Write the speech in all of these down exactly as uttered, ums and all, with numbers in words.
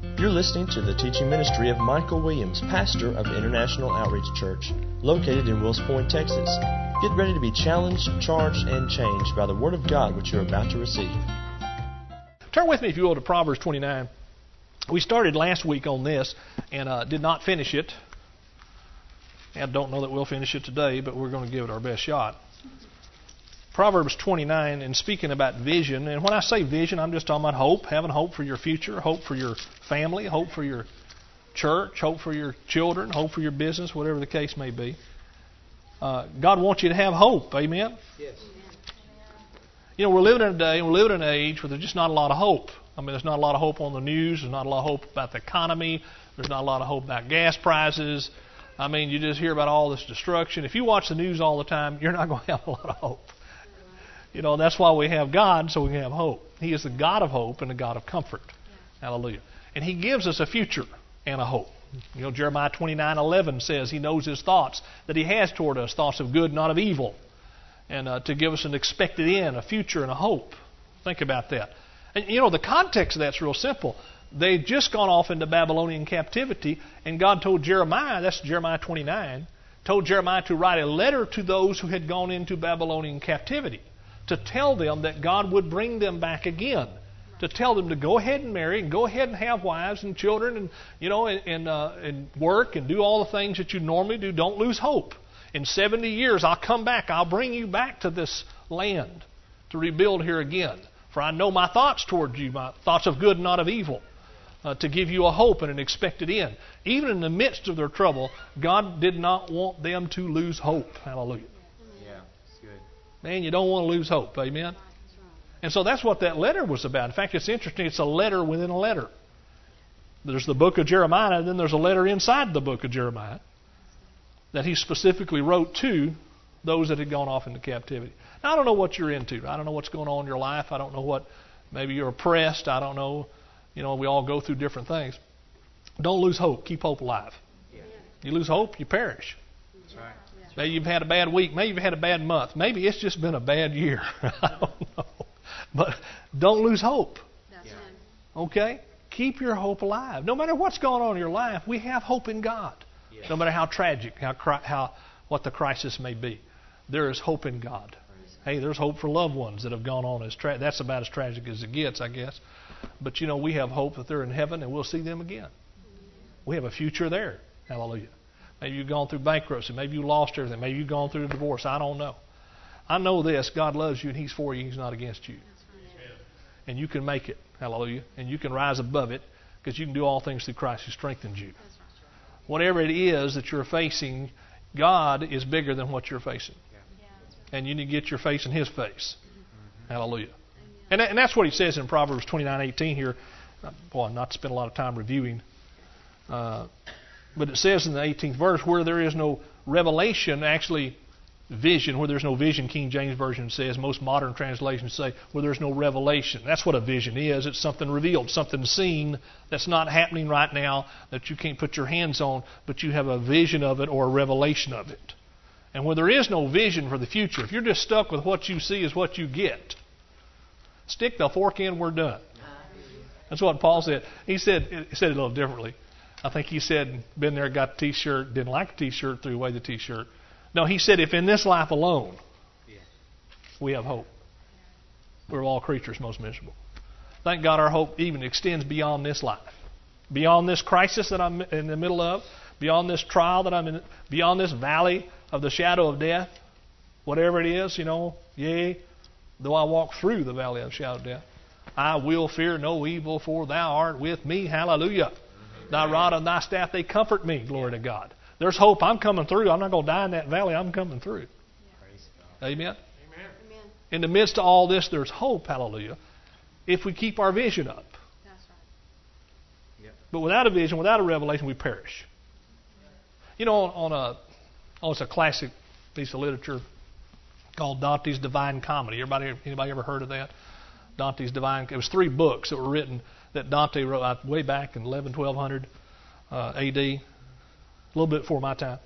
You're listening to the teaching ministry of Michael Williams, pastor of International Outreach Church, located in Wills Point, Texas. Get ready to be challenged, charged, and changed by the Word of God which you're about to receive. Turn with me, if you will, to Proverbs twenty-nine. We started last week on this and uh, did not finish it. I don't know that we'll finish it today, but we're going to give it our best shot. Proverbs twenty-nine, and speaking about vision, and when I say vision, I'm just talking about hope, having hope for your future, hope for your family, hope for your church, hope for your children, hope for your business, whatever the case may be. Uh, God wants you to have hope, amen? Yes. You know, we're living in a day, we're living in an age where there's just not a lot of hope. I mean, there's not a lot of hope on the news, there's not a lot of hope about the economy, there's not a lot of hope about gas prices. I mean, you just hear about all this destruction. If you watch the news all the time, you're not going to have a lot of hope. You know, that's why we have God, so we can have hope. He is the God of hope and the God of comfort. Yeah. Hallelujah. And He gives us a future and a hope. You know, Jeremiah twenty-nine eleven says He knows His thoughts that He has toward us, thoughts of good, not of evil, and uh, to give us an expected end, a future and a hope. Think about that. And, you know, the context of that's real simple. They'd just gone off into Babylonian captivity, and God told Jeremiah, that's Jeremiah twenty-nine, told Jeremiah to write a letter to those who had gone into Babylonian captivity, to tell them that God would bring them back again, to tell them to go ahead and marry and go ahead and have wives and children and, you know, and, and, uh, and work and do all the things that you normally do. Don't lose hope. In seventy years, I'll come back. I'll bring you back to this land to rebuild here again. For I know my thoughts toward you, my thoughts of good and not of evil, uh, to give you a hope and an expected end. Even in the midst of their trouble, God did not want them to lose hope. Hallelujah. Man, you don't want to lose hope. Amen? And so that's what that letter was about. In fact, it's interesting. It's a letter within a letter. There's the book of Jeremiah, and then there's a letter inside the book of Jeremiah that he specifically wrote to those that had gone off into captivity. Now, I don't know what you're into. I don't know what's going on in your life. I don't know what, maybe you're oppressed. I don't know. You know, we all go through different things. Don't lose hope. Keep hope alive. Yeah. You lose hope, you perish. That's right. Maybe you've had a bad week. Maybe you've had a bad month. Maybe it's just been a bad year. I don't know. But don't lose hope. That's yeah. Okay? Keep your hope alive. No matter what's going on in your life, we have hope in God. Yeah. No matter how tragic, how how what the crisis may be, there is hope in God. Hey, there's hope for loved ones that have gone on as tra- that's about as tragic as it gets, I guess. But you know, we have hope that they're in heaven and we'll see them again. We have a future there. Hallelujah. Maybe you've gone through bankruptcy. Maybe you lost everything. Maybe you've gone through a divorce. I don't know. I know this. God loves you and He's for you. He's not against you. And you can make it. Hallelujah. And you can rise above it because you can do all things through Christ who strengthens you. Whatever it is that you're facing, God is bigger than what you're facing. And you need to get your face in His face. Hallelujah. And, that, and that's what He says in Proverbs twenty-nine eighteen here. Boy, not to spend a lot of time reviewing. Uh, But it says in the eighteenth verse, where there is no revelation, actually vision, where there's no vision, King James Version says. Most modern translations say where there's no revelation. That's what a vision is. It's something revealed, something seen that's not happening right now, that you can't put your hands on, but you have a vision of it or a revelation of it. And where there is no vision for the future, if you're just stuck with what you see is what you get, stick the fork in, we're done. That's what Paul said. He said, he said it a little differently. I think he said, been there, got the T-shirt, didn't like the T-shirt, threw away the T-shirt. No, he said, if in this life alone, yeah. we have hope. We're all creatures most miserable. Thank God our hope even extends beyond this life. Beyond this crisis that I'm in the middle of, beyond this trial that I'm in, beyond this valley of the shadow of death, whatever it is, you know, yea, though I walk through the valley of the shadow of death, I will fear no evil, for Thou art with me. Hallelujah. Thy rod and Thy staff, they comfort me. Glory to God. There's hope. I'm coming through. I'm not going to die in that valley. I'm coming through. Yeah. Amen? Amen. In the midst of all this, there's hope. Hallelujah. If we keep our vision up. That's right. Yep. But without a vision, without a revelation, we perish. You know, on, on a, oh, it's a classic piece of literature called Dante's Divine Comedy. Everybody, anybody ever heard of that? Dante's Divine. It was three books that were written that Dante wrote way back in eleven, twelve hundred uh, A D, a little bit before my time.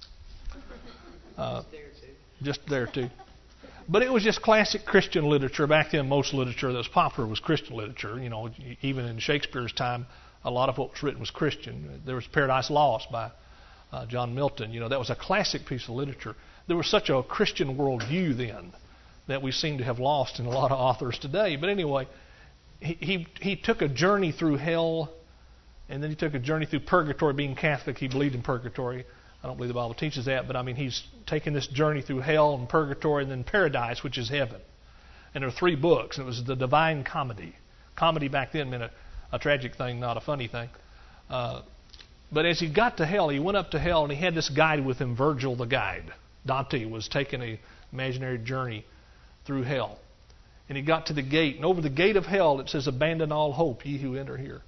Uh, just there too. But it was just classic Christian literature. Back then, most literature that was popular was Christian literature. You know, even in Shakespeare's time, a lot of what was written was Christian. There was Paradise Lost by uh, John Milton. You know, that was a classic piece of literature. There was such a Christian worldview then that we seem to have lost in a lot of authors today. But anyway, he, he, he took a journey through hell, and then he took a journey through purgatory. Being Catholic, he believed in purgatory. I don't believe the Bible teaches that, but I mean, he's taken this journey through hell and purgatory and then paradise, which is heaven. And there are three books, and it was the Divine Comedy. Comedy back then meant a, a tragic thing, not a funny thing. Uh, but as he got to hell, he went up to hell, and he had this guide with him, Virgil the guide. Dante was taking an imaginary journey through hell. And he got to the gate, and over the gate of hell it says, "Abandon all hope, ye who enter here."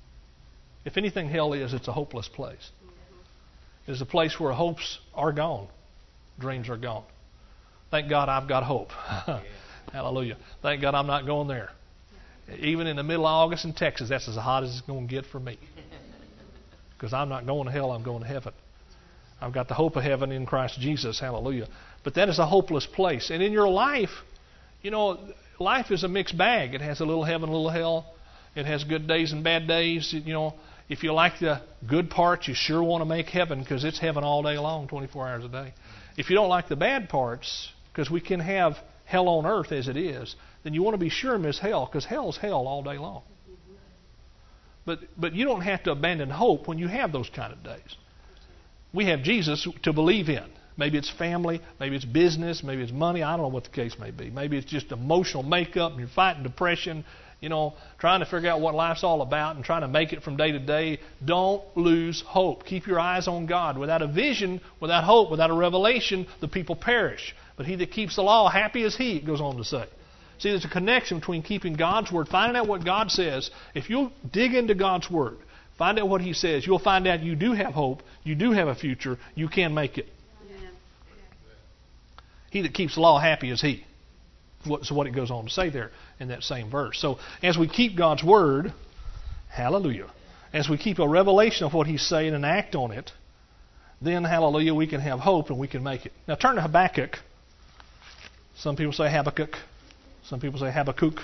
If anything hell is, it's a hopeless place. It's a place where hopes are gone. Dreams are gone. Thank God I've got hope. Hallelujah. Thank God I'm not going there. Even in the middle of August in Texas, that's as hot as it's going to get for me. Because I'm not going to hell, I'm going to heaven. I've got the hope of heaven in Christ Jesus. Hallelujah. But that is a hopeless place. And in your life, you know, life is a mixed bag. It has a little heaven, a little hell. It has good days and bad days. You know, if you like the good parts, you sure want to make heaven, because it's heaven all day long, twenty-four hours a day. If you don't like the bad parts, because we can have hell on earth as it is, then you want to be sure and miss hell, because hell's hell all day long. But but you don't have to abandon hope when you have those kind of days. We have Jesus to believe in. Maybe it's family, maybe it's business, maybe it's money. I don't know what the case may be. Maybe it's just emotional makeup and you're fighting depression, you know, trying to figure out what life's all about and trying to make it from day to day. Don't lose hope. Keep your eyes on God. Without a vision, without hope, without a revelation, the people perish. But he that keeps the law, happy is he, it goes on to say. See, there's a connection between keeping God's Word, finding out what God says. If you'll dig into God's Word, find out what He says, you'll find out you do have hope, you do have a future, you can make it. Amen. He that keeps the law, happy is he. That's what it goes on to say there in that same verse. So as we keep God's Word, hallelujah, as we keep a revelation of what He's saying and act on it, then, hallelujah, we can have hope and we can make it. Now turn to Habakkuk. Some people say Habakkuk. Some people say Habakkuk.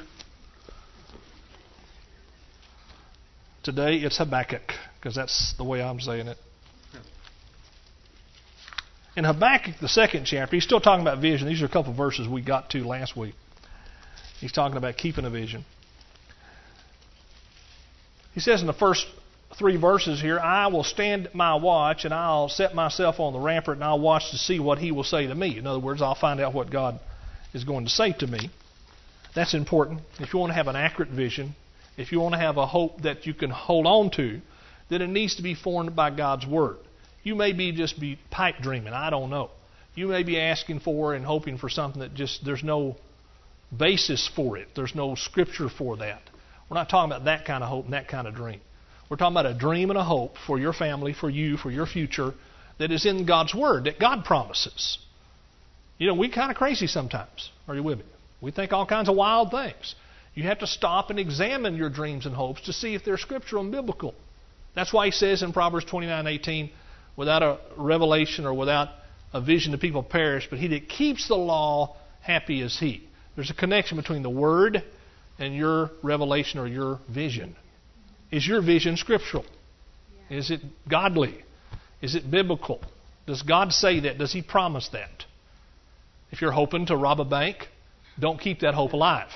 Today it's Habakkuk, because that's the way I'm saying it. In Habakkuk, the second chapter, he's still talking about vision. These are a couple of verses we got to last week. He's talking about keeping a vision. He says in the first three verses here, "I will stand my watch, and I'll set myself on the rampart, and I'll watch to see what He will say to me." In other words, I'll find out what God is going to say to me. That's important. If you want to have an accurate vision, if you want to have a hope that you can hold on to, then it needs to be formed by God's Word. You may be just be pipe dreaming. I don't know. You may be asking for and hoping for something that just there's no basis for it. There's no Scripture for that. We're not talking about that kind of hope and that kind of dream. We're talking about a dream and a hope for your family, for you, for your future, that is in God's Word, that God promises. You know, we're kind of crazy sometimes. Are you with me? We think all kinds of wild things. You have to stop and examine your dreams and hopes to see if they're scriptural and biblical. That's why he says in Proverbs twenty-nine eighteen, without a revelation or without a vision, the people perish, but he that keeps the law, happy is he. There's a connection between the Word and your revelation or your vision. Is your vision scriptural? Is it godly? Is it biblical? Does God say that? Does He promise that? If you're hoping to rob a bank, don't keep that hope alive.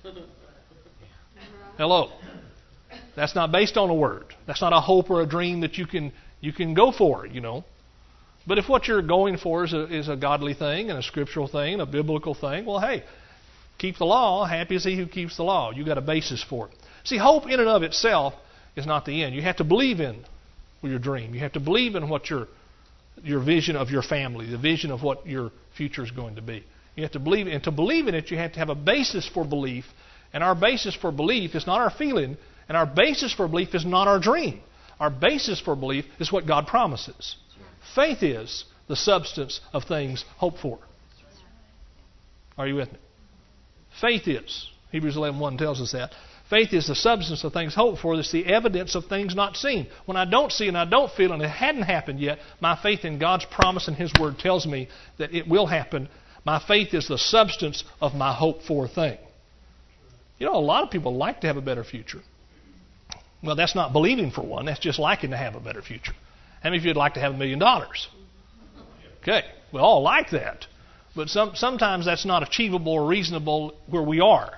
Hello. That's not based on a word. That's not a hope or a dream that you can you can go for, you know. But if what you're going for is a, is a godly thing and a scriptural thing, a biblical thing, well, hey, keep the law. Happy is he who keeps the law. You've got a basis for it. See, hope in and of itself is not the end. You have to believe in your dream. You have to believe in what your your vision of your family, the vision of what your future is going to be. You have to believe, and to believe in it, you have to have a basis for belief. And our basis for belief is not our feeling, and our basis for belief is not our dream. Our basis for belief is what God promises. Faith is the substance of things hoped for. Are you with me? Faith is. Hebrews eleven one tells us that. Faith is the substance of things hoped for. It's the evidence of things not seen. When I don't see and I don't feel and it hadn't happened yet, my faith in God's promise and His Word tells me that it will happen. My faith is the substance of my hope for thing. You know, a lot of people like to have a better future. Well, that's not believing for one. That's just liking to have a better future. How many of you would like to have a million dollars? Okay, we all like that. But some, sometimes that's not achievable or reasonable where we are.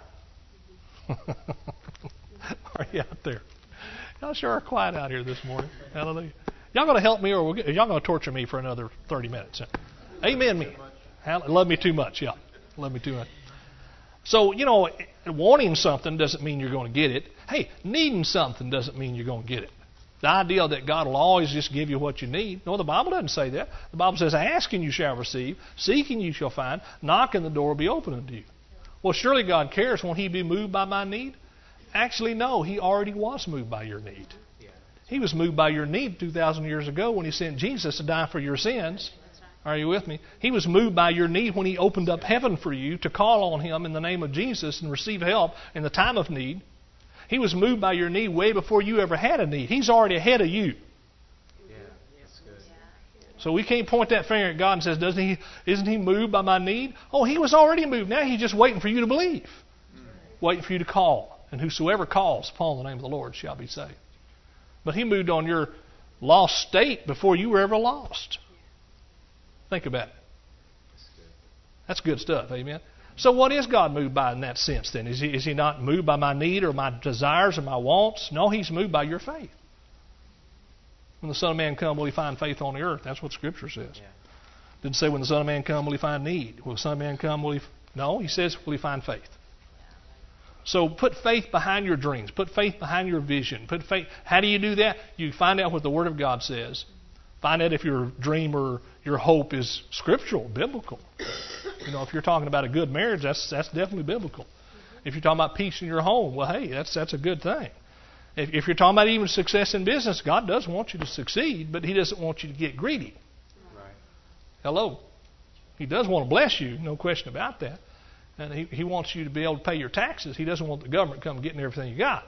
Are you out there? Y'all sure are quiet out here this morning. Hallelujah. Y'all going to help me, or we'll get, y'all going to torture me for another thirty minutes? Amen me. Love me too much. Yeah, love me too much. So, you know, wanting something doesn't mean you're going to get it. Hey, needing something doesn't mean you're going to get it. The idea that God will always just give you what you need. No, the Bible doesn't say that. The Bible says, ask and you shall receive, seek and you shall find, knock and the door will be open unto you. Well, surely God cares. Won't He be moved by my need? Actually, no. He already was moved by your need. He was moved by your need two thousand years ago when He sent Jesus to die for your sins. Are you with me? He was moved by your need when He opened up heaven for you to call on Him in the name of Jesus and receive help in the time of need. He was moved by your need way before you ever had a need. He's already ahead of you. Yeah, that's good. So we can't point that finger at God and say, "Doesn't He? Isn't He moved by my need?" Oh, He was already moved. Now He's just waiting for you to believe, mm. waiting for you to call. And whosoever calls upon the name of the Lord shall be saved. But He moved on your lost state before you were ever lost. Think about it. That's good stuff, amen? So what is God moved by in that sense then? Is he, is he not moved by my need or my desires or my wants? No, He's moved by your faith. When the Son of Man come, will He find faith on the earth? That's what Scripture says. Yeah. Didn't say when the Son of Man come, will He find need. Will the Son of Man come, will He... No, He says, will He find faith? So put faith behind your dreams. Put faith behind your vision. Put faith. How do you do that? You find out what the Word of God says. Find out if your dream or your hope is scriptural, biblical. You know, if you're talking about a good marriage, that's that's definitely biblical. If you're talking about peace in your home, well, hey, that's that's a good thing. If, if you're talking about even success in business, God does want you to succeed, but He doesn't want you to get greedy. Right. Hello. He does want to bless you, no question about that. And he, he wants you to be able to pay your taxes. He doesn't want the government to come getting everything you got.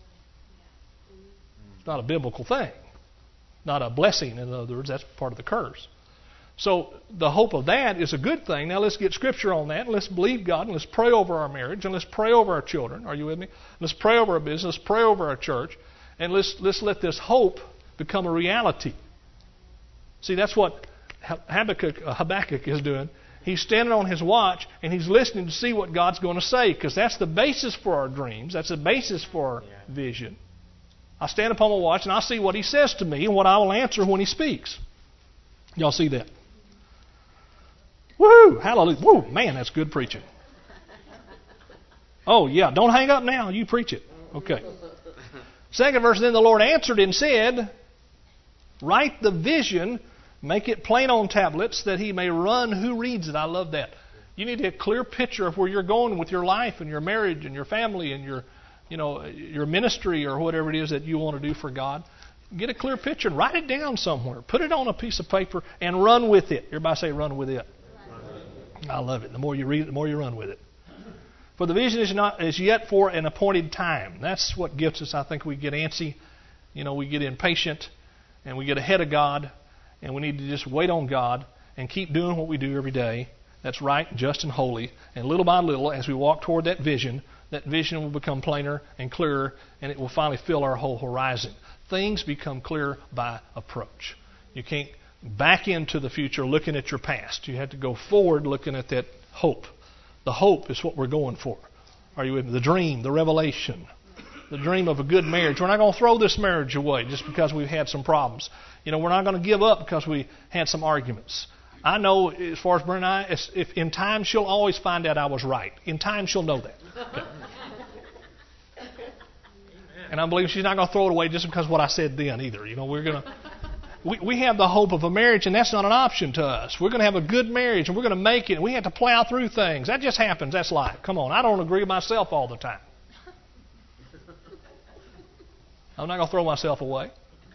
It's not a biblical thing. Not a blessing, in other words. That's part of the curse. So the hope of that is a good thing. Now let's get Scripture on that. And let's believe God. And let's pray over our marriage. And let's pray over our children. Are you with me? Let's pray over our business. Let's pray over our church. And let's, let's let this hope become a reality. See, that's what Habakkuk, uh, Habakkuk is doing. He's standing on his watch and he's listening to see what God's going to say, because that's the basis for our dreams. That's the basis for our yeah. vision. I stand upon my watch and I see what He says to me and what I will answer when He speaks. Y'all see that? Woo! Hallelujah. Woo! Man, that's good preaching. Oh, yeah. Don't hang up now. You preach it. Okay. Second verse, then the Lord answered and said, write the vision, make it plain on tablets, that he may run who reads it. I love that. You need a clear picture of where you're going with your life and your marriage and your family and your, you know, your ministry or whatever it is that you want to do for God. Get a clear picture and write it down somewhere. Put it on a piece of paper and run with it. Everybody say run with it. Run. I love it. The more you read it, the more you run with it. For the vision is not is yet for an appointed time. That's what gets us. I think we get antsy. You know, we get impatient and we get ahead of God. And we need to just wait on God and keep doing what we do every day. That's right, just and holy. And little by little, as we walk toward that vision, that vision will become plainer and clearer, and it will finally fill our whole horizon. Things become clear by approach. You can't back into the future looking at your past. You have to go forward looking at that hope. The hope is what we're going for. Are you with me? The dream, the revelation, the dream of a good marriage. We're not going to throw this marriage away just because we've had some problems. You know, we're not going to give up because we had some arguments. I know, as far as Brenda and I, if in time she'll always find out I was right. In time she'll know that. Okay. And I believe she's not going to throw it away just because of what I said then either. You know, we're going to, we, we have the hope of a marriage, and that's not an option to us. We're going to have a good marriage, and we're going to make it, and we have to plow through things. That just happens. That's life. Come on. I don't agree with myself all the time. I'm not going to throw myself away.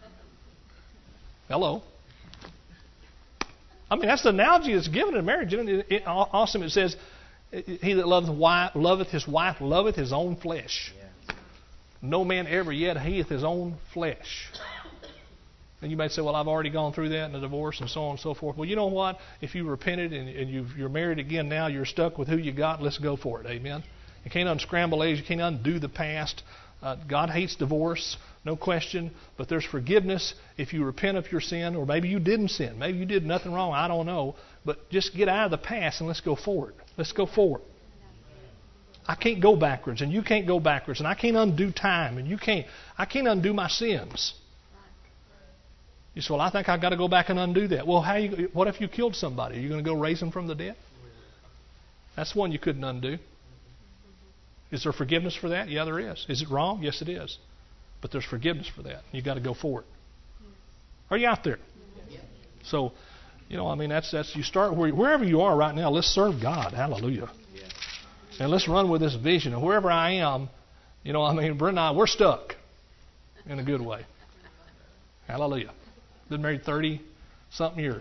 Hello. I mean, that's the analogy that's given in marriage. Isn't it? It, awesome. It says, he that loveth, wife, loveth his wife loveth his own flesh. Yeah. No man ever yet hateth his own flesh. And you may say, well, I've already gone through that in a divorce and so on and so forth. Well, you know what? If you repented and, and you've, you're married again now, you're stuck with who you got, let's go for it. Amen. You can't unscramble eggs. You can't undo the past. Uh, God hates divorce, no question, but there's forgiveness if you repent of your sin, or maybe you didn't sin. Maybe you did nothing wrong. I don't know. But just get out of the past and let's go forward. Let's go forward. I can't go backwards, and you can't go backwards, and I can't undo time, and you can't. I can't undo my sins. You say, well, I think I've got to go back and undo that. Well, how you, what if you killed somebody? Are you going to go raise them from the dead? That's one you couldn't undo. Is there forgiveness for that? Yeah, there is. Is it wrong? Yes, it is. But there's forgiveness for that. You've got to go forward. Are you out there? So, you know, I mean, that's that's you start where, wherever you are right now. Let's serve God. Hallelujah. And let's run with this vision. And wherever I am, you know, I mean, Brent and I, we're stuck in a good way. Hallelujah. Been married thirty something years.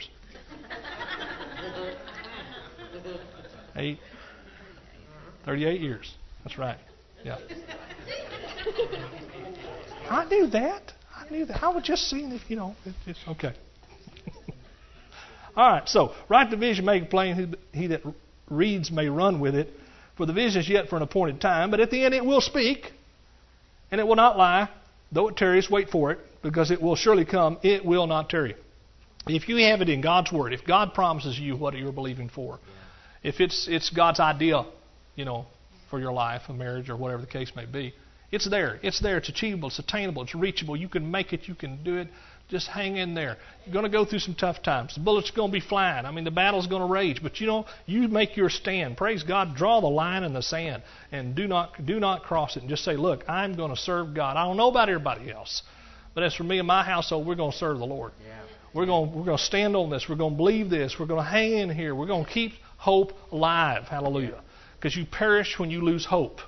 Eight. thirty-eight years. That's right. Yeah. I knew that. I knew that. I was just seeing if, you know, it, it's okay. All right. So, write the vision, make it plain. He, he that reads may run with it. For the vision is yet for an appointed time, but at the end it will speak, and it will not lie. Though it tarries, wait for it, because it will surely come. It will not tarry. If you have it in God's Word, if God promises you what you're believing for, if it's it's God's idea, you know, for your life, a marriage, or whatever the case may be, it's there. It's there. It's achievable. It's attainable. It's reachable. You can make it. You can do it. Just hang in there. You're going to go through some tough times. The bullets are going to be flying. I mean, the battle's going to rage. But, you know, you make your stand. Praise God. Draw the line in the sand. And do not do not cross it. And just say, look, I'm going to serve God. I don't know about everybody else. But as for me and my household, we're going to serve the Lord. Yeah. We're going, we're going to stand on this. We're going to believe this. We're going to hang in here. We're going to keep hope alive. Hallelujah. Because you perish when you lose hope.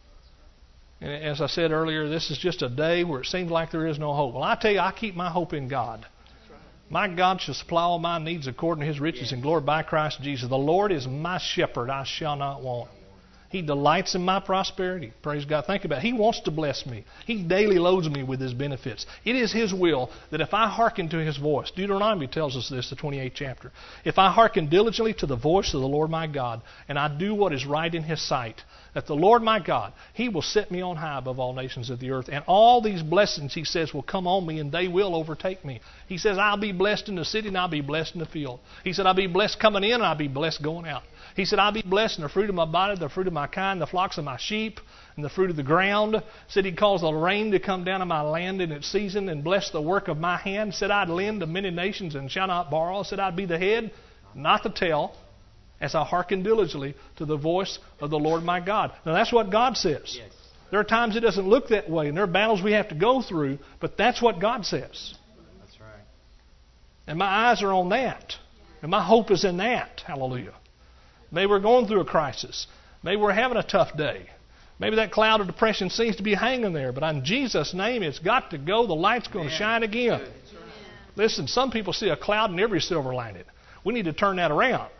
And as I said earlier, this is just a day where it seems like there is no hope. Well, I tell you, I keep my hope in God. My God shall supply all my needs according to His riches and glory by Christ Jesus. The Lord is my shepherd, I shall not want. He delights in my prosperity. Praise God. Think about it. He wants to bless me. He daily loads me with His benefits. It is His will that if I hearken to His voice, Deuteronomy tells us this, the twenty-eighth chapter. If I hearken diligently to the voice of the Lord my God, and I do what is right in His sight, that the Lord my God, He will set me on high above all nations of the earth. And all these blessings, He says, will come on me and they will overtake me. He says, I'll be blessed in the city and I'll be blessed in the field. He said, I'll be blessed coming in and I'll be blessed going out. He said, I'll be blessed in the fruit of my body, the fruit of my kind, the flocks of my sheep, and the fruit of the ground. He said He'd cause the rain to come down on my land in its season and bless the work of my hand. He said, I'd lend to many nations and shall not borrow. He said, I'd be the head, not the tail, as I hearken diligently to the voice of the Lord my God. Now that's what God says. Yes. There are times it doesn't look that way, and there are battles we have to go through, but that's what God says. That's right. And my eyes are on that. And my hope is in that. Hallelujah. Maybe we're going through a crisis. Maybe we're having a tough day. Maybe that cloud of depression seems to be hanging there, but in Jesus' name it's got to go. The light's going to shine again. Listen, some people see a cloud in every silver lining. We need to turn that around.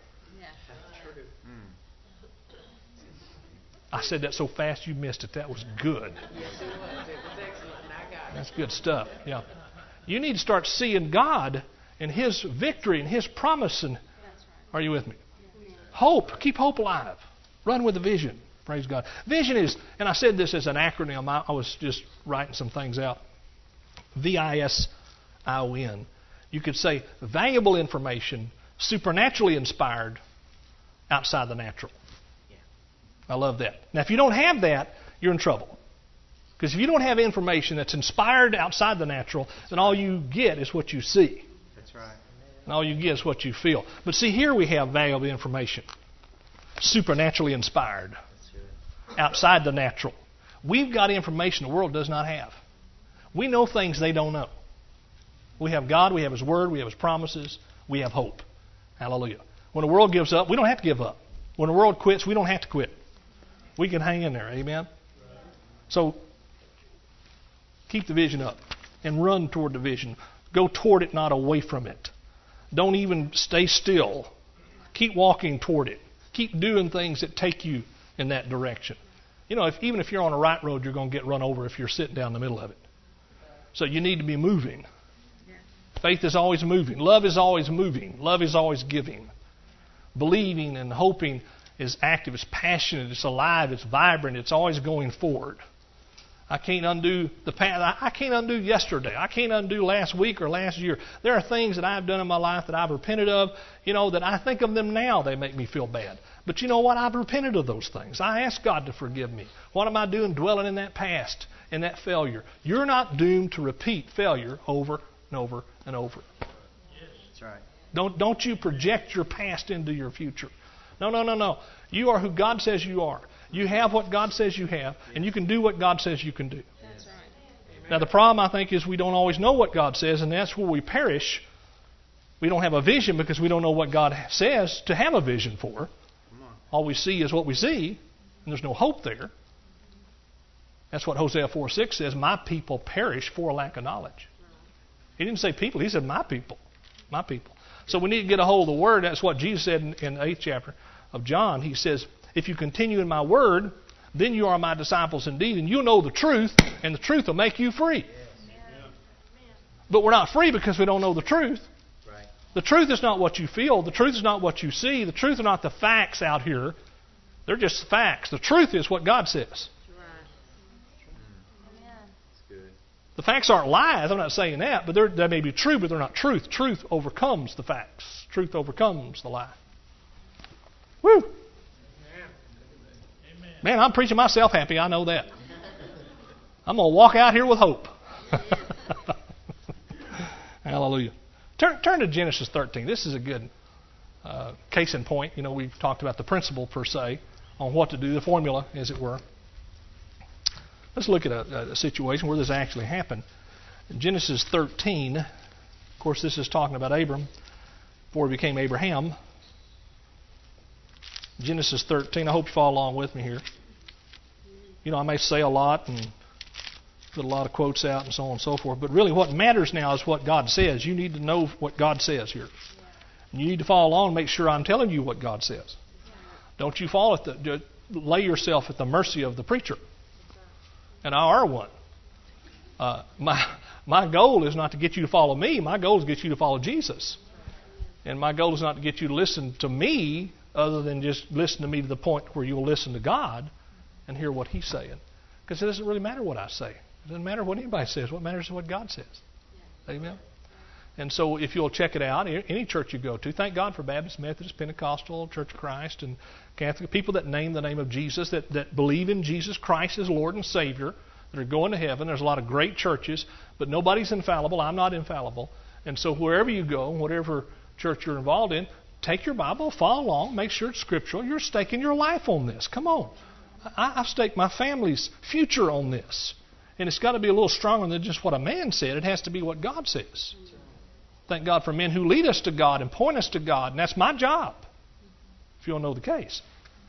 I said that so fast you missed it. That was good. That's good stuff. Yeah. You need to start seeing God and His victory and His promise. And are you with me? Hope. Keep hope alive. Run with the vision. Praise God. Vision is, and I said this as an acronym. I, I was just writing some things out. V I S I O N. You could say valuable information, supernaturally inspired, outside the natural. I love that. Now, if you don't have that, you're in trouble. Because if you don't have information that's inspired outside the natural, then all you get is what you see. That's right. And all you get is what you feel. But see, here we have valuable information. Supernaturally inspired. Outside the natural. We've got information the world does not have. We know things they don't know. We have God, we have His Word, we have His promises, we have hope. Hallelujah. When the world gives up, we don't have to give up. When the world quits, we don't have to quit. We can hang in there. Amen? So, keep the vision up and run toward the vision. Go toward it, not away from it. Don't even stay still. Keep walking toward it. Keep doing things that take you in that direction. You know, if, even if you're on a right road, you're going to get run over if you're sitting down in the middle of it. So you need to be moving. Faith is always moving. Love is always moving. Love is always giving. Believing and hoping is active, it's passionate, it's alive, it's vibrant, it's always going forward. I can't undo the past. I can't undo yesterday. I can't undo last week or last year. There are things that I've done in my life that I've repented of, you know, that I think of them now, they make me feel bad. But you know what? I've repented of those things. I ask God to forgive me. What am I doing dwelling in that past, in that failure? You're not doomed to repeat failure over and over and over. That's right. Don't, don't you project your past into your future. No, no, no, no. You are who God says you are. You have what God says you have, and you can do what God says you can do. That's right. Now, the problem, I think, is we don't always know what God says, and that's where we perish. We don't have a vision because we don't know what God says to have a vision for. All we see is what we see, and there's no hope there. That's what Hosea four six says, my people perish for lack of knowledge. He didn't say people, he said my people. My people. So we need to get a hold of the Word. That's what Jesus said in, in the eighth chapter of John. He says, if you continue in my Word, then you are my disciples indeed, and you'll know the truth, and the truth will make you free. But we're not free because we don't know the truth. Right. The truth is not what you feel. The truth is not what you see. The truth are not the facts out here. They're just facts. The truth is what God says. That's good. The facts aren't lies. I'm not saying that, but they may be true, but they're not truth. Truth overcomes the facts. Truth overcomes the lie. Woo! Man, I'm preaching myself happy. I know that. I'm going to walk out here with hope. Hallelujah. Turn, turn to Genesis thirteen. This is a good uh, case in point. You know, we've talked about the principle per se on what to do, the formula, as it were. Let's look at a, a situation where this actually happened. In Genesis thirteen, of course, this is talking about Abram before he became Abraham. Genesis thirteen, I hope you follow along with me here. You know, I may say a lot and put a lot of quotes out and so on and so forth, but really what matters now is what God says. You need to know what God says here. And you need to follow along and make sure I'm telling you what God says. Don't you fall at the, lay yourself at the mercy of the preacher. And I are one. Uh, my, my goal is not to get you to follow me. My goal is to get you to follow Jesus. And my goal is not to get you to listen to me other than just listen to me to the point where you'll listen to God and hear what He's saying. Because it doesn't really matter what I say. It doesn't matter what anybody says. What matters is what God says. Yeah. Amen? And so if you'll check it out, any church you go to, thank God for Baptist, Methodist, Pentecostal, Church of Christ, and Catholic, people that name the name of Jesus, that, that believe in Jesus Christ as Lord and Savior, that are going to heaven. There's a lot of great churches, but nobody's infallible. I'm not infallible. And so wherever you go, whatever church you're involved in, take your Bible, follow along, make sure it's scriptural. You're staking your life on this. Come on. I, I've staked my family's future on this. And it's got to be a little stronger than just what a man said. It has to be what God says. Thank God for men who lead us to God and point us to God. And that's my job, if you'll know the case.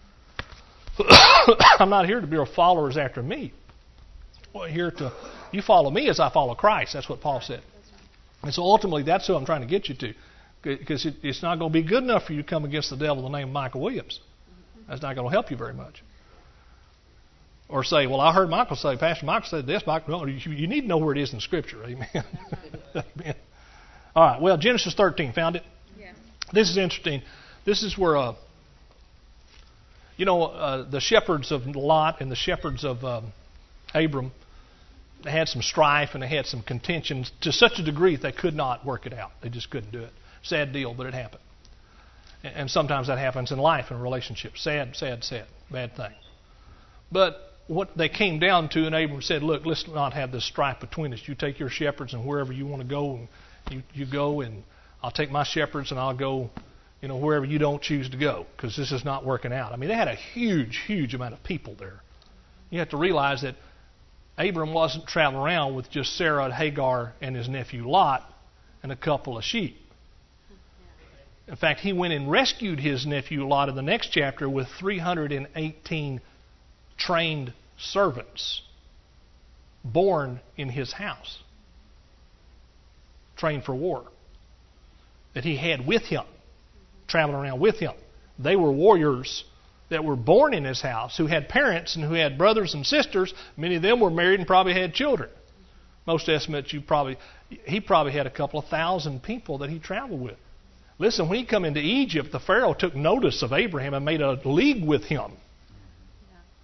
I'm not here to be followers after me. I'm here to, you follow me as I follow Christ. That's what Paul said. And so ultimately, that's who I'm trying to get you to. Because it, it's not going to be good enough for you to come against the devil in the name of Michael Williams. That's not going to help you very much. Or say, well, I heard Michael say, Pastor Michael said this. Michael, no, you, you need to know where it is in Scripture. Amen. Amen. All right. Well, Genesis thirteen, found it? Yeah. This is interesting. This is where, uh, you know, uh, the shepherds of Lot and the shepherds of um, Abram, they had some strife and they had some contentions to such a degree that they could not work it out. They just couldn't do it. Sad deal, but it happened. And, and sometimes that happens in life and relationships. Sad, sad, sad. Bad thing. But what they came down to, and Abram said, look, let's not have this strife between us. You take your shepherds and wherever you want to go, and you, you go, and I'll take my shepherds and I'll go, you know, wherever you don't choose to go, because this is not working out. I mean, they had a huge, huge amount of people there. You have to realize that Abram wasn't traveling around with just Sarah and Hagar and his nephew Lot and a couple of sheep. In fact, he went and rescued his nephew Lot in the next chapter with three hundred eighteen trained servants born in his house, trained for war, that he had with him, traveling around with him. They were warriors that were born in his house, who had parents and who had brothers and sisters. Many of them were married and probably had children. Most estimates, you probably he probably had a couple of thousand people that he traveled with. Listen, when he come into Egypt, the Pharaoh took notice of Abraham and made a league with him.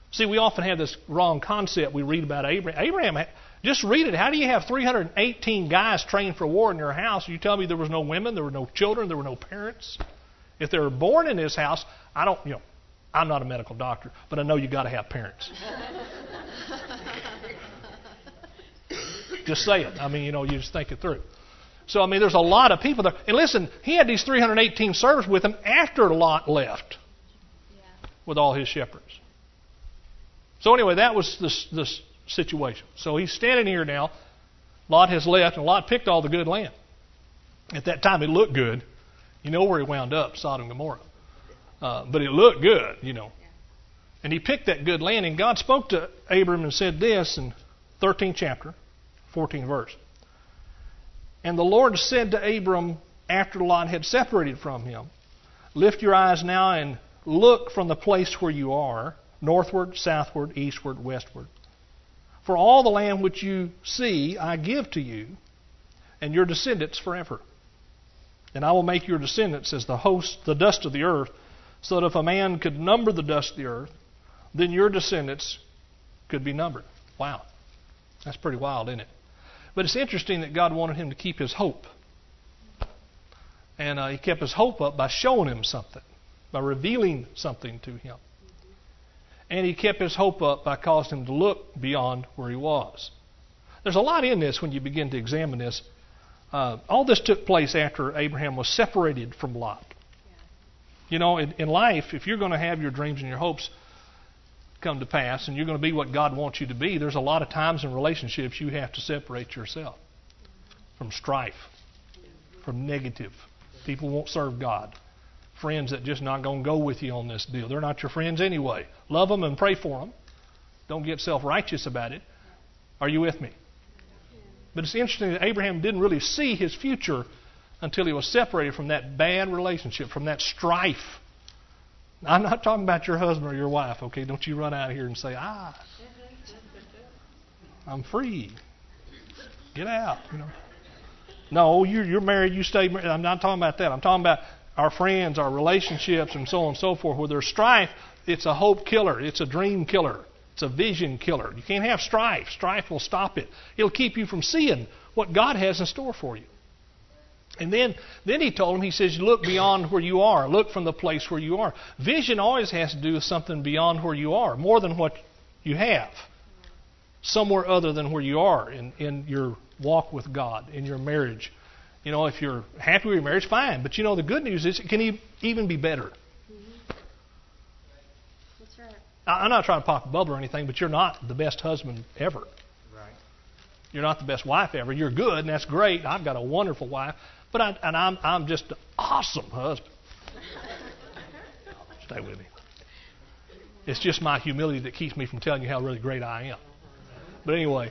See, we often have this wrong concept we read about Abraham. Abraham, just read it. How do you have three hundred eighteen guys trained for war in your house? You tell me there was no women, there were no children, there were no parents? If they were born in his house, I don't, you know, I'm not a medical doctor, but I know you got to have parents. Just say it. I mean, you know, you just think it through. So, I mean, there's a lot of people there. And listen, he had these three hundred eighteen servants with him after Lot left yeah. with all his shepherds. So anyway, that was this, this situation. So he's standing here now. Lot has left, and Lot picked all the good land. At that time, it looked good. You know where he wound up, Sodom and Gomorrah. Uh, but it looked good, you know. And he picked that good land, and God spoke to Abram and said this in thirteenth chapter, fourteenth verse. And the Lord said to Abram, after Lot had separated from him, lift your eyes now and look from the place where you are, northward, southward, eastward, westward. For all the land which you see I give to you, and your descendants forever. And I will make your descendants as the host, the dust of the earth, so that if a man could number the dust of the earth, then your descendants could be numbered. Wow. That's pretty wild, isn't it? But it's interesting that God wanted him to keep his hope. And uh, he kept his hope up by showing him something, by revealing something to him. And he kept his hope up by causing him to look beyond where he was. There's a lot in this when you begin to examine this. Uh, all this took place after Abraham was separated from Lot. Yeah. You know, in, in life, if you're going to have your dreams and your hopes come to pass, and you're going to be what God wants you to be, there's a lot of times in relationships you have to separate yourself from strife, from negative. People won't serve God. Friends that just not going to go with you on this deal. They're not your friends anyway. Love them and pray for them. Don't get self-righteous about it. Are you with me? But it's interesting that Abraham didn't really see his future until he was separated from that bad relationship, from that strife. I'm not talking about your husband or your wife, okay? Don't you run out of here and say, ah, I'm free. Get out, you know. No, you're, you're married, you stay married. I'm not talking about that. I'm talking about our friends, our relationships, and so on and so forth. Where there's strife, it's a hope killer. It's a dream killer. It's a vision killer. You can't have strife. Strife will stop it. It'll keep you from seeing what God has in store for you. And then, then he told him, he says, look beyond where you are. Look from the place where you are. Vision always has to do with something beyond where you are, more than what you have. Somewhere other than where you are in, in your walk with God, in your marriage. You know, if you're happy with your marriage, fine. But you know, the good news is it can even be better. That's right. I'm not trying to pop a bubble or anything, but you're not the best husband ever. Right. You're not the best wife ever. You're good, and that's great. I've got a wonderful wife. But I, and I'm I'm just an awesome husband. Stay with me. It's just my humility that keeps me from telling you how really great I am. But anyway,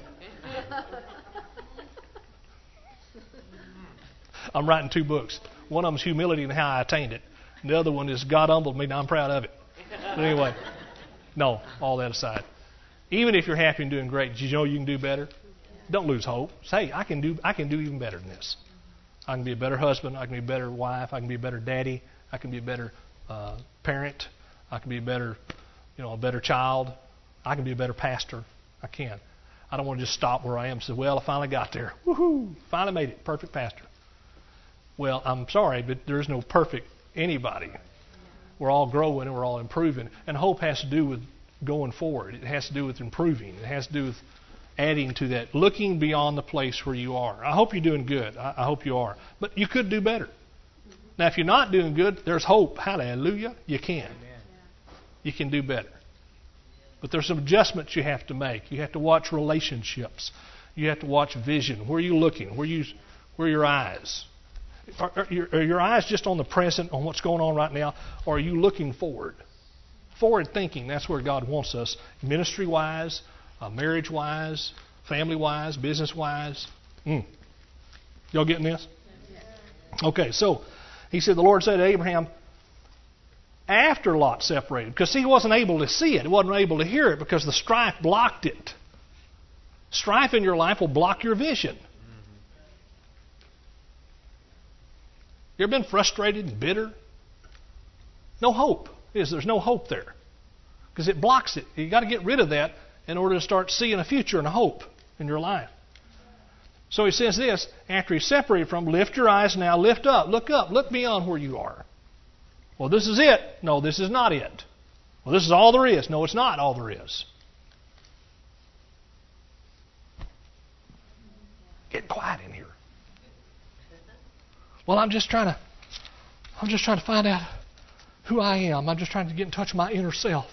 I'm writing two books. One of them is Humility and How I Attained It. And the other one is God Humbled Me, and I'm proud of it. But anyway, no, all that aside. Even if you're happy and doing great, did you know you can do better? Don't lose hope. Say, I can do I can do even better than this. I can be a better husband. I can be a better wife. I can be a better daddy. I can be a better uh, parent. I can be a better, you know, a better child. I can be a better pastor. I can. I don't want to just stop where I am and say, well, I finally got there. Woohoo! Finally made it. Perfect pastor. Well, I'm sorry, but there's no perfect anybody. We're all growing and we're all improving. And hope has to do with going forward. It has to do with improving. It has to do with adding to that, looking beyond the place where you are. I hope you're doing good. I, I hope you are. But you could do better. Now, if you're not doing good, there's hope. Hallelujah. You can. Amen. You can do better. But there's some adjustments you have to make. You have to watch relationships. You have to watch vision. Where are you looking? Where are, you, where are your eyes? Are, are, your, are your eyes just on the present, on what's going on right now, or are you looking forward? Forward thinking, that's where God wants us, ministry-wise, uh, marriage-wise, family-wise, business-wise. Mm. Y'all getting this? Okay, so he said, the Lord said to Abraham, after Lot separated, because he wasn't able to see it, he wasn't able to hear it because the strife blocked it. Strife in your life will block your vision. You ever been frustrated and bitter? No hope. Is there's no hope there. because it blocks it. You've got to get rid of that in order to start seeing a future and a hope in your life. So he says this, after he's separated from, lift your eyes now, lift up, look up, look beyond where you are. Well, this is it. No, this is not it. Well, this is all there is. No, it's not all there is. Get quiet in here. Well, I'm just trying to, I'm just trying to find out who I am. I'm just trying to get in touch with my inner self.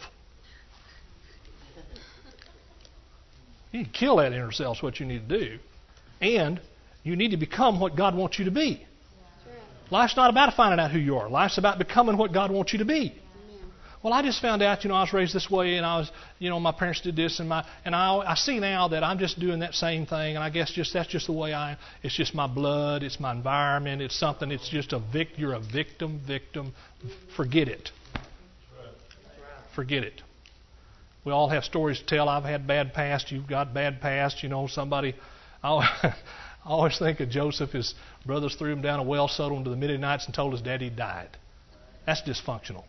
You need to kill that inner self is what you need to do. And you need to become what God wants you to be. Life's not about finding out who you are. Life's about becoming what God wants you to be. Well, I just found out, you know, I was raised this way, and I was, you know, my parents did this, and my, and I, I see now that I'm just doing that same thing, and I guess just that's just the way I am. It's just my blood, it's my environment, it's something. It's just a vic. You're a victim, victim. Forget it. Forget it. We all have stories to tell. I've had bad past. You've got bad past. You know, somebody. I always think of Joseph. His brothers threw him down a well, sold him to the Midianites, and told his dad he died. That's dysfunctional.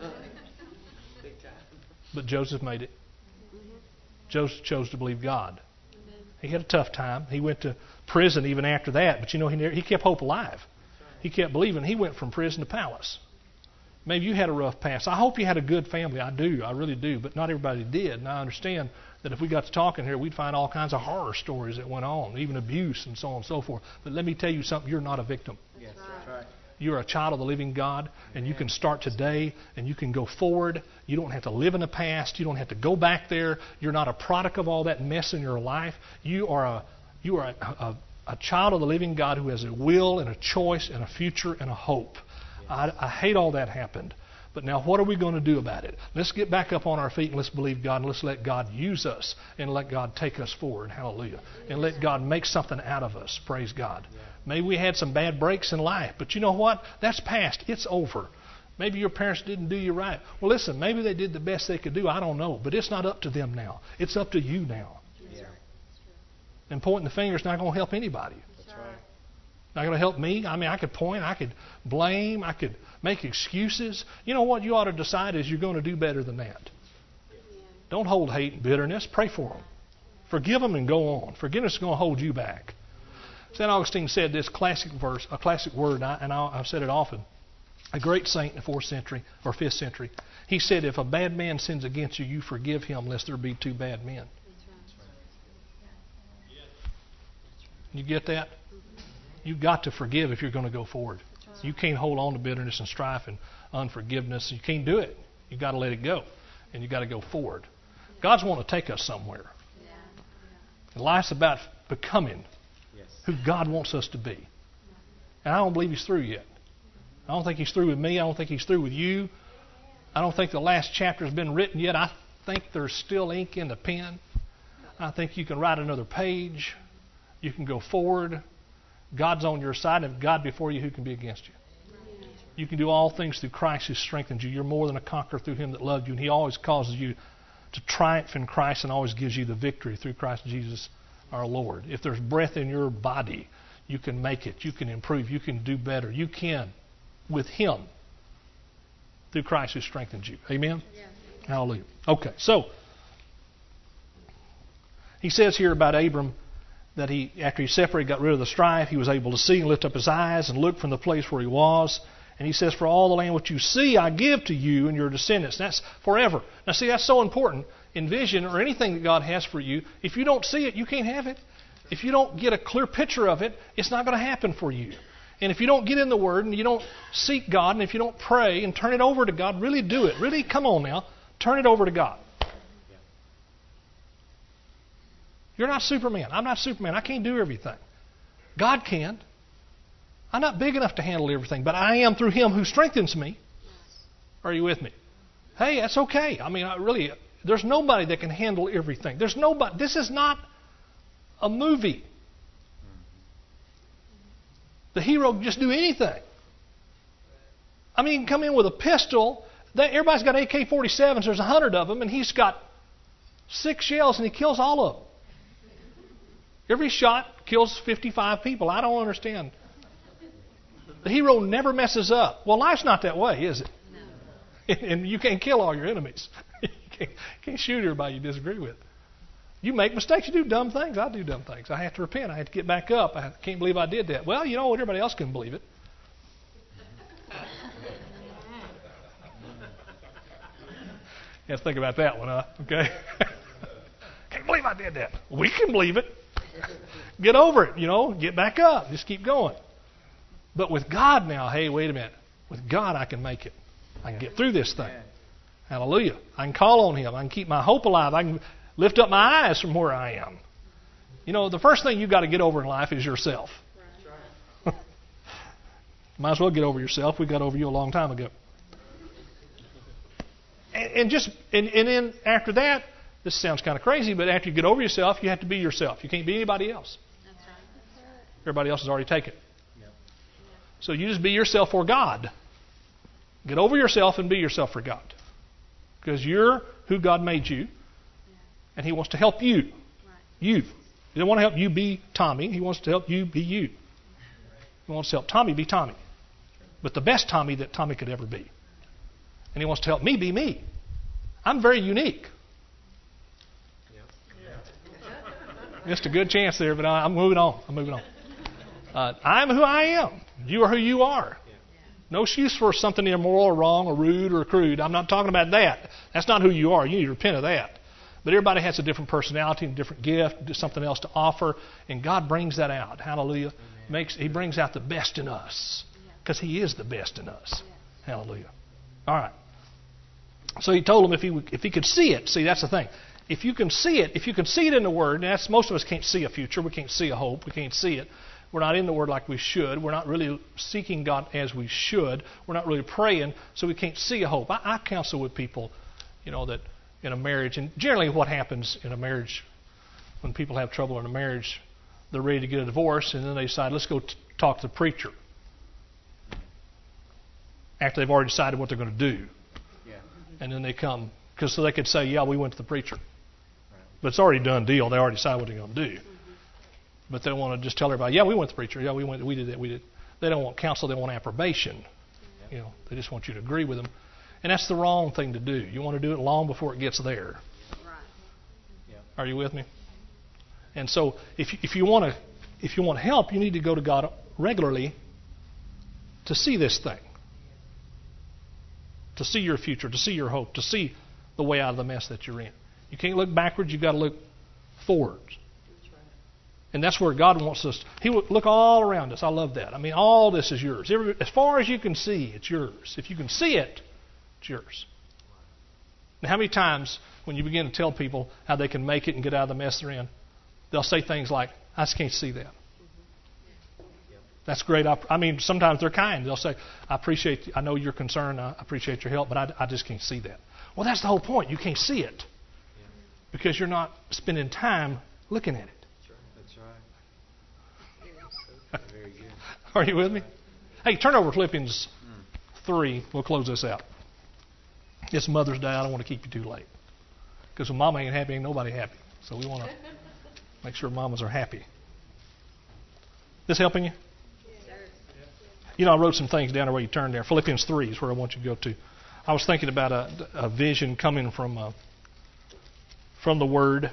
But Joseph made it. Joseph chose to believe God. He had a tough time. He went to prison even after that. But you know, he never, he kept hope alive. He kept believing. He went from prison to palace. Maybe you had a rough past. I hope you had a good family. I do. I really do. But not everybody did. And I understand that if we got to talking here, we'd find all kinds of horror stories that went on, even abuse and so on and so forth. But let me tell you something. You're not a victim. Yes, that's right. You're a child of the living God, and you can start today, and you can go forward. You don't have to live in the past. You don't have to go back there. You're not a product of all that mess in your life. You are a you are a, a, a child of the living God who has a will and a choice and a future and a hope. I, I hate all that happened. But now what are we going to do about it? Let's get back up on our feet and let's believe God and let's let God use us and let God take us forward. Hallelujah. And let God make something out of us. Praise God. Maybe we had some bad breaks in life, but you know what? That's past. It's over. Maybe your parents didn't do you right. Well, listen, maybe they did the best they could do. I don't know. But it's not up to them now. It's up to you now. Yeah. And pointing the finger is not going to help anybody. That's right. Not going to help me. I mean, I could point, I could blame, I could make excuses. You know what you ought to decide is you're going to do better than that. Don't hold hate and bitterness. Pray for them. Forgive them and go on. Forgiveness is going to hold you back. Saint Augustine said this classic verse, a classic word, and, I, and I, I've said it often. A great saint in the fourth century or fifth century. He said, if a bad man sins against you, you forgive him lest there be two bad men. You get that? You've got to forgive if you're going to go forward. You can't hold on to bitterness and strife and unforgiveness. You can't do it. You've got to let it go. And you've got to go forward. God's wanting to take us somewhere. And life's about becoming who God wants us to be. And I don't believe He's through yet. I don't think He's through with me. I don't think He's through with you. I don't think the last chapter has been written yet. I think there's still ink in the pen. I think you can write another page. You can go forward. God's on your side, and if God before you, who can be against you? You can do all things through Christ who strengthens you. You're more than a conqueror through Him that loved you, and He always causes you to triumph in Christ and always gives you the victory through Christ Jesus our Lord. If there's breath in your body, you can make it. You can improve. You can do better. You can with Him through Christ who strengthens you. Amen? Yeah. Hallelujah. Okay, so he says here about Abram that he, after he separated, got rid of the strife, he was able to see and lift up his eyes and look from the place where he was. And he says, for all the land which you see, I give to you and your descendants. That's forever. Now see, that's so important. In vision or anything that God has for you, if you don't see it, you can't have it. If you don't get a clear picture of it, it's not going to happen for you. And if you don't get in the Word and you don't seek God, and if you don't pray and turn it over to God, really do it. Really, come on now, turn it over to God. You're not Superman. I'm not Superman. I can't do everything. God can. I'm not big enough to handle everything, but I am through Him who strengthens me. Are you with me? Hey, that's okay. I mean, I really, there's nobody that can handle everything. There's nobody. This is not a movie. The hero can just do anything. I mean, he can come in with a pistol. Everybody's got A K forty-sevens. There's a hundred of them, and he's got six shells, and he kills all of them. Every shot kills fifty-five people. I don't understand. The hero never messes up. Well, life's not that way, is it? No. And you can't kill all your enemies. You can't, can't shoot everybody you disagree with. You make mistakes. You do dumb things. I do dumb things. I have to repent. I have to get back up. I can't believe I did that. Well, you know what? Everybody else can believe it. You have to think about that one, huh? Okay. Can't believe I did that. We can believe it. Get over it, you know. Get back up. Just keep going. But with God now, hey, wait a minute. With God, I can make it. I can get through this thing. Hallelujah. I can call on Him. I can keep my hope alive. I can lift up my eyes from where I am. You know, the first thing you've got to get over in life is yourself. Might as well get over yourself. We got over you a long time ago. And, and just and, and then after that, this sounds kind of crazy, but after you get over yourself, you have to be yourself. You can't be anybody else. That's right. That's right. Everybody else has already taken it. Yep. So you just be yourself for God. Get over yourself and be yourself for God. Because you're who God made you. And He wants to help you. Right. You. He doesn't want to help you be Tommy. He wants to help you be you. He wants to help Tommy be Tommy. But the best Tommy that Tommy could ever be. And He wants to help me be me. I'm very unique. Just a good chance there, but I'm moving on. I'm moving on. Uh, I'm who I am. You are who you are. No excuse for something immoral or wrong or rude or crude. I'm not talking about that. That's not who you are. You need to repent of that. But everybody has a different personality and a different gift, something else to offer, and God brings that out. Hallelujah. Makes He brings out the best in us because He is the best in us. Hallelujah. All right. So He told him if he if he could see it. See, that's the thing. If you can see it, if you can see it in the Word, and that's most of us can't see a future. We can't see a hope. We can't see it. We're not in the Word like we should. We're not really seeking God as we should. We're not really praying, so we can't see a hope. I, I counsel with people, you know, that in a marriage, and generally what happens in a marriage when people have trouble in a marriage, they're ready to get a divorce, and then they decide, let's go t- talk to the preacher after they've already decided what they're going to do. Yeah. And then they come, because so they could say, yeah, we went to the preacher. But it's already a done deal. They already decided what they're going to do. But they want to just tell everybody, yeah, we went to the preacher. Yeah, we went. We did that. We did. They don't want counsel. They want approbation. You know, they just want you to agree with them. And that's the wrong thing to do. You want to do it long before it gets there. Right. Are you with me? And so if, if you want to if you want help, you need to go to God regularly to see this thing. To see your future, to see your hope, to see the way out of the mess that you're in. You can't look backwards, you've got to look forwards. That's right. And that's where God wants us. He will look all around us. I love that. I mean, all this is yours. Every, as far as you can see, it's yours. If you can see it, it's yours. Now, how many times when you begin to tell people how they can make it and get out of the mess they're in, they'll say things like, I just can't see that. That's great. I, I mean, sometimes they're kind. They'll say, I appreciate, I know you're concerned, I appreciate your help, but I, I just can't see that. Well, that's the whole point. You can't see it because you're not spending time looking at it. That's right. Very good. Are you with me? Hey, turn over Philippians three. We'll close this out. It's Mother's Day. I don't want to keep you too late. Because when Mama ain't happy, ain't nobody happy. So we want to make sure mamas are happy. This helping you? You know, I wrote some things down there where you turn there. Philippians three is where I want you to go to. I was thinking about a, a vision coming from uh, from the Word.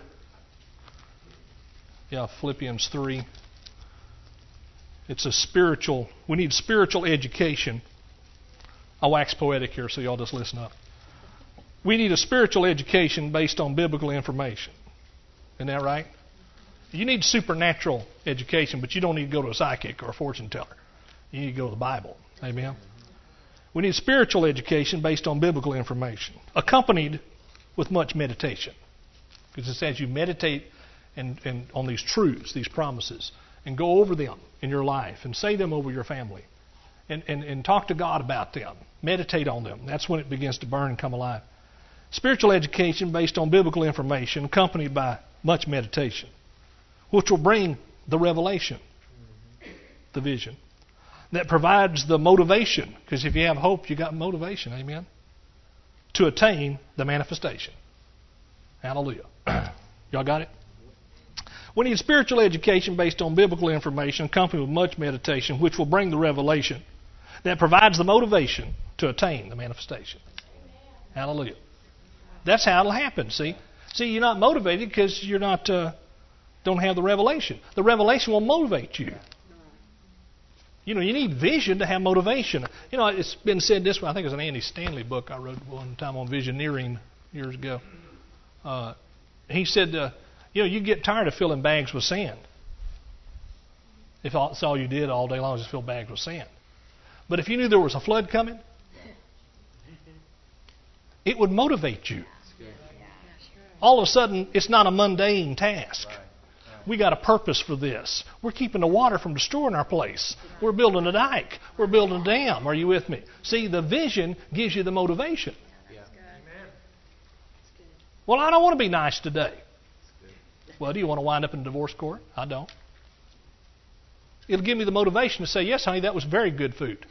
Yeah, Philippians three. It's a spiritual, we need spiritual education. I'll wax poetic here, so y'all just listen up. We need a spiritual education based on biblical information. Isn't that right? You need supernatural education, but you don't need to go to a psychic or a fortune teller. You need to go to the Bible. Amen? We need spiritual education based on biblical information, accompanied with much meditation. Because it says you meditate and, and on these truths, these promises, and go over them in your life and say them over your family. And, and, and talk to God about them. Meditate on them. That's when it begins to burn and come alive. Spiritual education based on biblical information, accompanied by much meditation, which will bring the revelation, the vision, that provides the motivation. Because if you have hope, you got motivation. Amen. To attain the manifestation. Hallelujah. Y'all got it? We need spiritual education based on biblical information, accompanied with much meditation, which will bring the revelation that provides the motivation to attain the manifestation. Amen. Hallelujah. That's how it'll happen, see? See, you're not motivated because you're not, uh, don't have the revelation. The revelation will motivate you. You know, you need vision to have motivation. You know, it's been said this way. I think it was an Andy Stanley book I wrote one time on visioneering years ago. Uh, he said, uh, you know, you get tired of filling bags with sand. If all, that's all you did all day long was just fill bags with sand. But if you knew there was a flood coming, it would motivate you. All of a sudden, it's not a mundane task. We got a purpose for this. We're keeping the water from destroying our place. We're building a dike. We're building a dam. Are you with me? See, the vision gives you the motivation. Well, I don't want to be nice today. Well, do you want to wind up in a divorce court? I don't. It'll give me the motivation to say, yes, honey, that was very good food.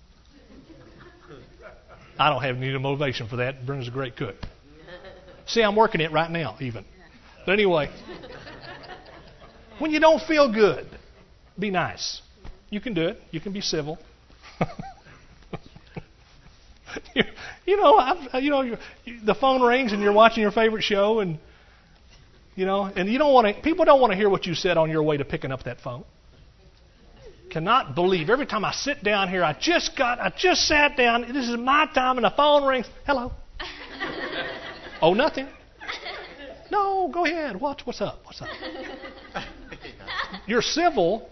I don't have any motivation for that. Brenda's a great cook. See, I'm working it right now, even. But anyway, when you don't feel good, be nice. You can do it. You can be civil. you, you know, I've, you know, you, the phone rings and you're watching your favorite show, and you know, and you don't want to. People don't want to hear what you said on your way to picking up that phone. Cannot believe every time I sit down here, I just got, I just sat down. This is my time, and the phone rings. Hello. Oh, nothing. No, go ahead. What? What's up? What's up? You're civil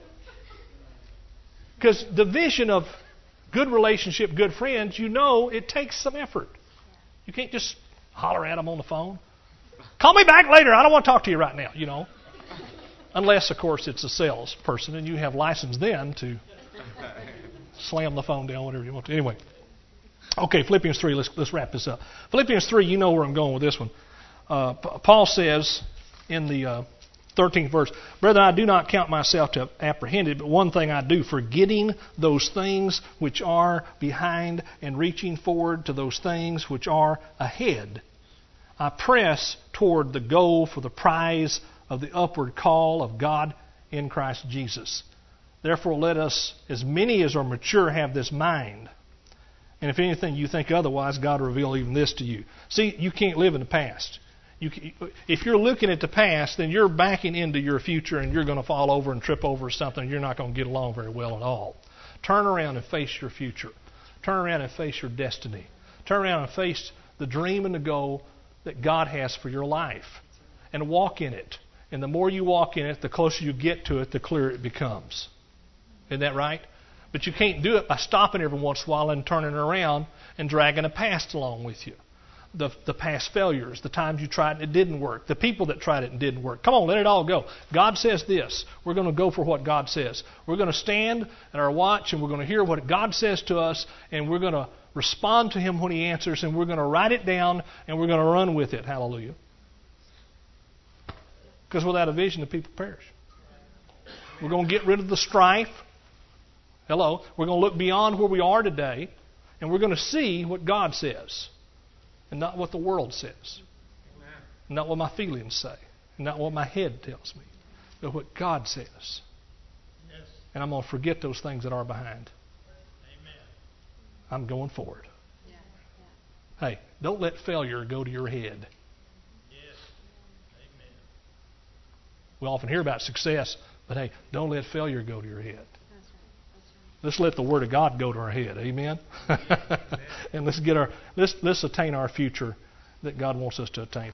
because the vision of good relationship, good friends, you know it takes some effort. You can't just holler at them on the phone. Call me back later. I don't want to talk to you right now, you know. Unless, of course, it's a salesperson and you have license then to slam the phone down, whatever you want to. Anyway. Okay, Philippians three, let's, let's wrap this up. Philippians three, you know where I'm going with this one. Uh, Paul says in the uh, thirteenth verse, Brethren, I do not count myself to have apprehended, but one thing I do, forgetting those things which are behind and reaching forward to those things which are ahead, I press toward the goal for the prize of the upward call of God in Christ Jesus. Therefore, let us, as many as are mature, have this mind. And if anything you think otherwise, God will reveal even this to you. See, you can't live in the past. You, if you're looking at the past, then you're backing into your future and you're going to fall over and trip over something. You're not going to get along very well at all. Turn around and face your future. Turn around and face your destiny. Turn around and face the dream and the goal that God has for your life. And walk in it. And the more you walk in it, the closer you get to it, the clearer it becomes. Isn't that right? But you can't do it by stopping every once in a while and turning around and dragging a past along with you. The, the past failures, the times you tried and it didn't work, the people that tried it and didn't work. Come on, let it all go. God says this. We're going to go for what God says. We're going to stand at our watch and we're going to hear what God says to us, and we're going to respond to Him when He answers, and we're going to write it down and we're going to run with it. Hallelujah. Because without a vision, the people perish. We're going to get rid of the strife. Hello. We're going to look beyond where we are today, and we're going to see what God says, and not what the world says, and not what my feelings say, and not what my head tells me, but what God says. Yes. And I'm going to forget those things that are behind. Amen. I'm going forward. Yeah. Yeah. Hey, don't let failure go to your head. Yes. Amen. We often hear about success, but hey, don't let failure go to your head. Let's let the Word of God go to our head. Amen? Amen. And let's get our let's let's attain our future that God wants us to attain.